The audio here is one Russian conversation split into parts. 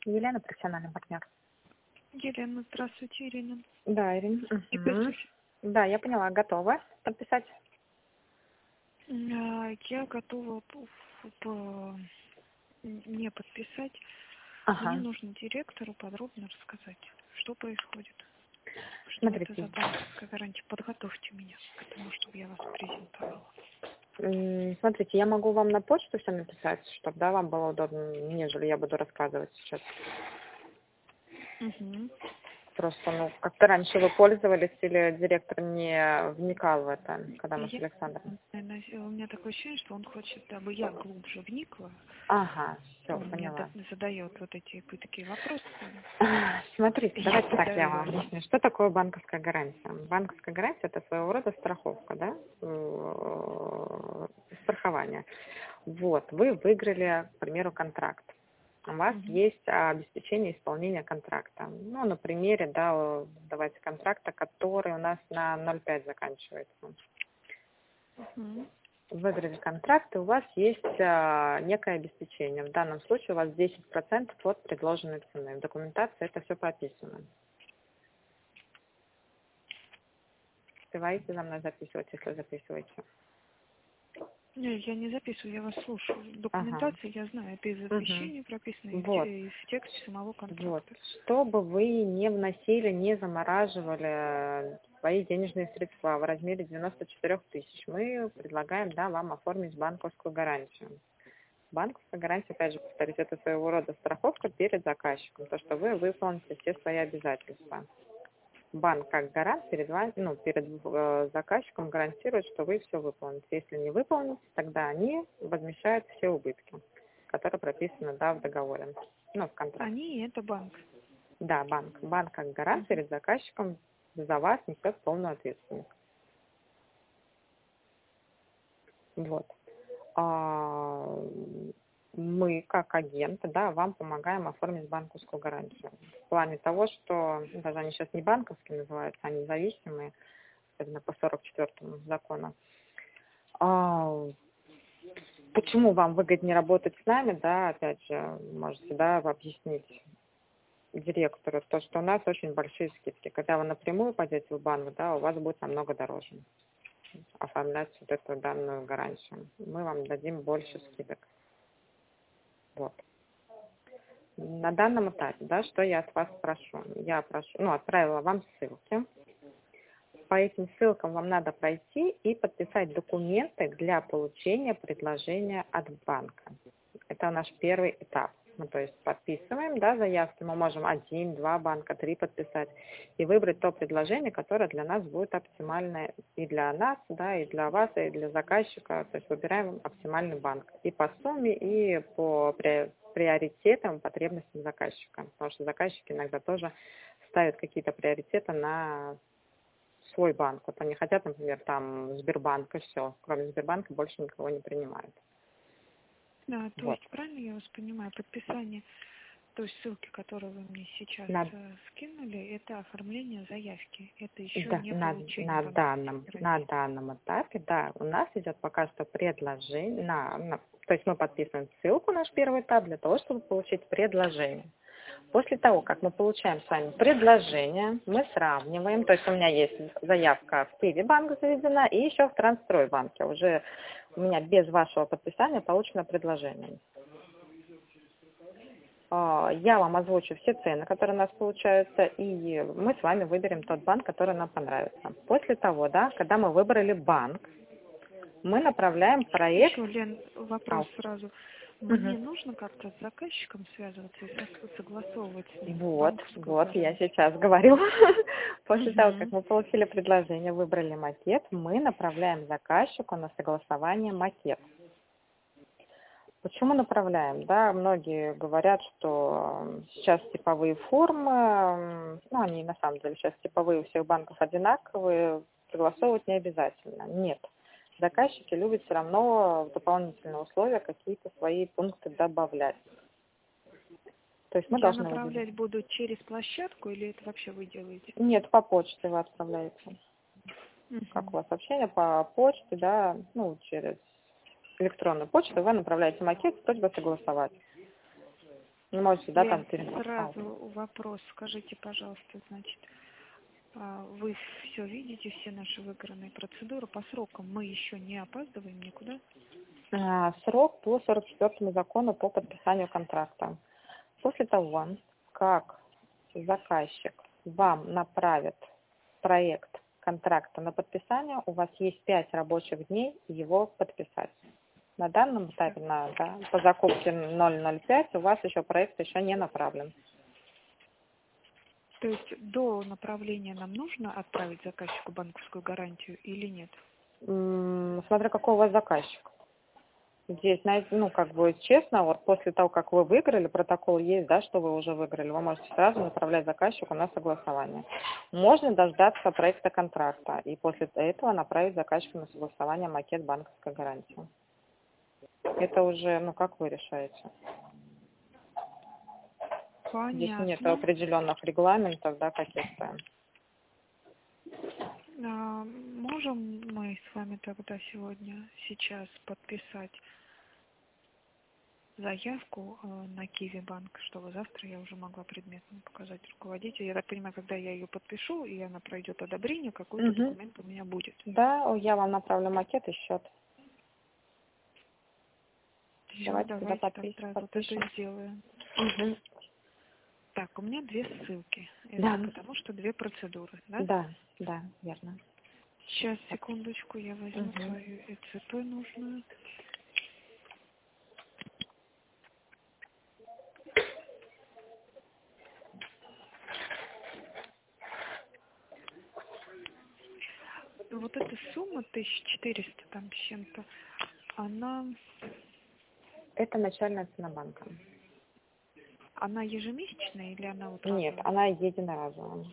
Елена, профессиональный партнер. Елена, здравствуйте, Ирина. Да, Ирина. И Да, я поняла. Готова подписать? Я готова не подписать. Мне Ага. нужно директору подробно рассказать, что происходит. Что это Смотрите. за банковская гарантия? Подготовьте меня к тому, чтобы я вас презентовала. Смотрите, я могу вам на почту все написать, чтобы вам было удобно, нежели я буду рассказывать сейчас. Угу. Просто, как-то раньше вы пользовались или директор не вникал в это, когда мы с Александром? У меня такое ощущение, что он хочет, дабы я глубже вникла. Ага, все, Он мне поняла. задает вот эти такие вопросы. Смотрите, давайте так я вам Да. объясню. Что такое банковская гарантия? Банковская гарантия – это своего рода страховка, да? Страхование. Вот, вы выиграли, к примеру, контракт. У вас Угу. есть обеспечение исполнения контракта. На примере, давайте контракта, который у нас на 0,5 заканчивается. Угу. Выиграли контракт, и у вас есть некое обеспечение. В данном случае у вас 10% от предложенной цены. В документации это все прописано. Успеваете за мной записывать, если записываете? Не, я не записываю, я вас слушаю. Ага. Документация, я знаю, это из Угу. извещения прописано, Вот. и в тексте самого Вот. контракта. Чтобы вы не вносили, не замораживали свои денежные средства в размере 94 тысяч, мы предлагаем, вам оформить банковскую гарантию. Банковская гарантия, опять же, повторюсь, это своего рода страховка перед заказчиком, то, что вы выполните все свои обязательства. Банк как гарант перед вами, перед заказчиком гарантирует, что вы все выполните. Если не выполните, тогда они возмещают все убытки, которые прописаны, в договоре, в контракте. Они – это банк. Да, банк. Банк как гарант перед заказчиком за вас несет полную ответственность. Вот. Мы, как агенты, вам помогаем оформить банковскую гарантию. В плане того, что даже они сейчас не банковские называются, а независимые, особенно по 44-му закону. Почему вам выгоднее работать с нами, опять же, можете, объяснить директору, то, что у нас очень большие скидки. Когда вы напрямую пойдете в банк, у вас будет намного дороже оформлять вот эту данную гарантию. Мы вам дадим больше скидок. Вот. На данном этапе, что я от вас прошу? Я отправила вам ссылки. По этим ссылкам вам надо пройти и подписать документы для получения предложения от банка. Это наш первый этап. То есть подписываем, заявки. Мы можем 1, 2 банка, 3 подписать и выбрать то предложение, которое для нас будет оптимальное и для нас, и для вас, и для заказчика. То есть выбираем оптимальный банк и по сумме, и по приоритетам, потребностям заказчика. Потому что заказчики иногда тоже ставят какие-то приоритеты на свой банк. Вот они хотят, например, Сбербанк и все. Кроме Сбербанка больше никого не принимают. Да, то Вот. есть, правильно я вас понимаю, подписание той ссылки, которую вы мне сейчас скинули, это оформление заявки. Это еще не получение на банковской гарантии. данном этапе, у нас идет пока что предложение, то есть мы подписываем ссылку, наш первый этап, для того, чтобы получить предложение. После того, как мы получаем с вами предложение, мы сравниваем, то есть у меня есть заявка в Киви банк заведена и еще в Трансстройбанке. Уже у меня без вашего подписания получено предложение. Я вам озвучу все цены, которые у нас получаются, и мы с вами выберем тот банк, который нам понравится. После того, когда мы выбрали банк, мы направляем проект. Еще, Лен, вопрос сразу. Мне нужно как-то с заказчиком связываться и согласовывать с ним банковскую гарантию? Я сейчас говорю. После того, как мы получили предложение, выбрали макет, мы направляем заказчику на согласование макет. Почему направляем? Многие говорят, что сейчас типовые формы, они на самом деле сейчас типовые у всех банков одинаковые, согласовывать не обязательно. Нет. Заказчики любят все равно в дополнительные условия какие-то свои пункты добавлять. То есть мы Я должны направлять буду через площадку или это вообще вы делаете? Нет, по почте вы отправляете. Как у вас сообщение по почте, через электронную почту вы направляете макет с просьбой согласовать. Не можете, да, там сразу вопрос, скажите, пожалуйста, значит, вы все видите, все наши выигранные процедуры по срокам, мы еще не опаздываем никуда? Срок по 44 закону по подписанию контракта. После того, как заказчик вам направит проект контракта на подписание, у вас есть 5 рабочих дней его подписать. На данном этапе по закупке 005 у вас еще проект еще не направлен. То есть до направления нам нужно отправить заказчику банковскую гарантию или нет? Смотря какой у вас заказчик. Здесь, честно, вот после того, как вы выиграли, протокол есть, да, что вы уже выиграли, вы можете сразу направлять заказчику на согласование. Можно дождаться проекта контракта и после этого направить заказчику на согласование макет банковской гарантии. Это уже, как вы решаете. Понятно. Здесь нет определенных регламентов, да, каких-то. Можем мы с вами тогда сейчас подписать заявку на Киви банк, чтобы завтра я уже могла предметно показать руководителю. Я так понимаю, когда я ее подпишу, и она пройдет одобрение, какой-то документ у меня будет. Да, я вам направлю макет и счет. Все, давайте тогда вот это сделаем. Так, у меня 2 ссылки. Это потому что 2 процедуры, да? Да, верно. Сейчас, секундочку, я возьму свою ЭЦП нужную. Вот эта сумма 1400 там с чем-то, она... Это начальная цена банка. Она ежемесячная или она вот разовая? Нет, она единоразовая.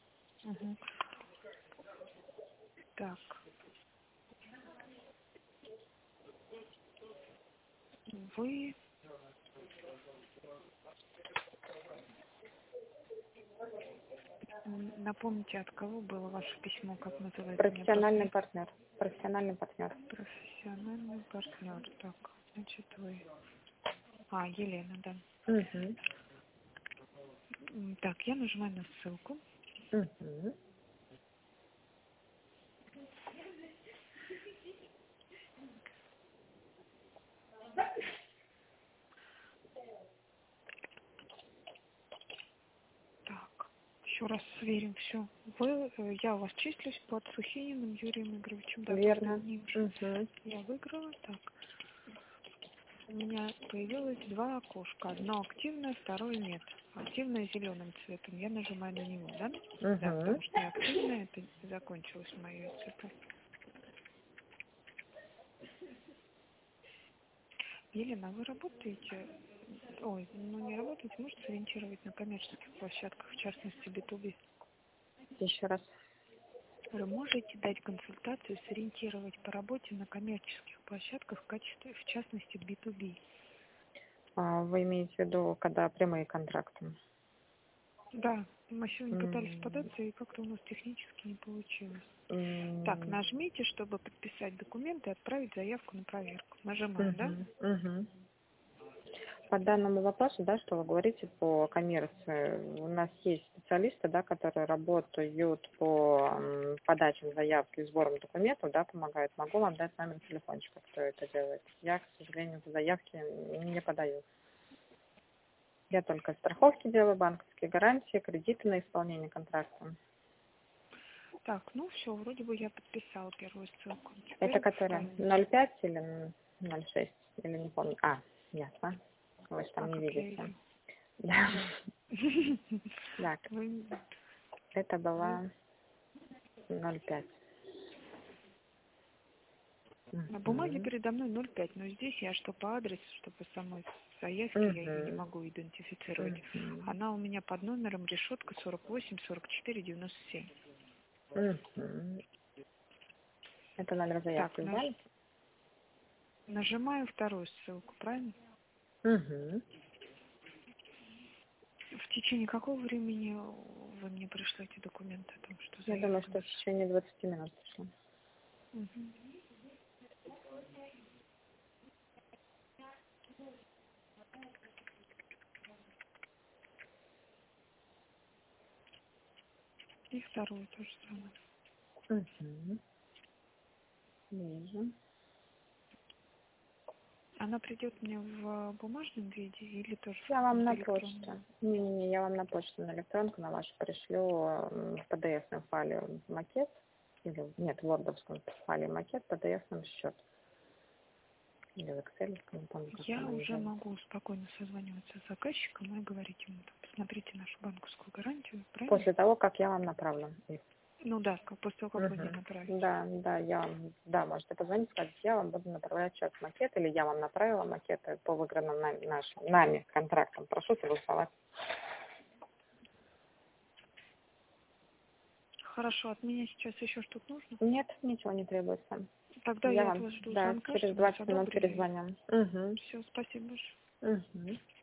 Так. Вы... Напомните, от кого было ваше письмо, как называется? Профессиональный партнер. Профессиональный партнер. Профессиональный партнер. Так, значит, вы... Елена, да. Так, я нажимаю на ссылку. Так, еще раз сверим все. Я у вас числюсь под Сухининым Юрием Игоревичем. Да, верно. Я выиграла. Так. У меня появилось 2 окошка. Одно активное, второе нет. Активное зеленым цветом. Я нажимаю на него, да? Да, потому что неактивное, это закончилось мое ЦП. Елена, вы работаете? Не работаете, можете сориентировать на коммерческих площадках, в частности B2B? Еще раз. Вы можете дать консультацию, сориентировать по работе на коммерческих площадках в частности B2B? Вы имеете в виду, когда прямые контракты? Да, мы сегодня пытались податься, и как-то у нас технически не получилось. Так, нажмите, чтобы подписать документы и отправить заявку на проверку. Нажимаем, да? По данному вопросу, да, что вы говорите по коммерции, у нас есть специалисты, да, которые работают по подачам заявки и сборам документов, да, помогают. Могу вам дать номер телефончика, кто это делает. Я, к сожалению, заявки не подаю. Я только страховки делаю, банковские гарантии, кредиты на исполнение контракта. Так, все, вроде бы я подписала первую ссылку. Это которая 0,5 или 0,6, или не помню. Ясно. Вы же там не видите. Да. Так. Это была 0,5. На бумаге передо мной 0,5, но здесь я что по адресу, что по самой заявке, я ее не могу идентифицировать. Она у меня под номером решетка 48 44 97. Это номер заявки, да? Нажимаю вторую ссылку, правильно? В течение какого времени вы мне пришлете документы о том, что я думаю, что в течение 20 минут пришло. И вторую тоже самое. Угу. Вижу. Она придет мне в бумажном виде или тоже Я вам на электронном? почту. Не, я вам на почту, на электронку, на вашу пришлю в PDF-ном файле макет. Или, нет, в Word-овском файле макет, в PDF-ном счет. Или в Excel, не помню, как Я она уже называется. могу спокойно созваниваться с заказчиком и говорить ему, посмотрите нашу банковскую гарантию, правильно? После того, как я вам направлю их. Ну да, после того, как вы мне Мгм. направите. Да, можете позвонить, сказать, я вам буду направлять сейчас макет, или я вам направила макеты по выигранным нами контрактам. Прошу согласовать. Хорошо, от меня сейчас еще что-то нужно? Нет, ничего не требуется. Тогда Я я от вам, вас жду да, звонка, через чтобы вас 20 минут одобрили. перезвоню. Угу. Все, спасибо большое. Угу.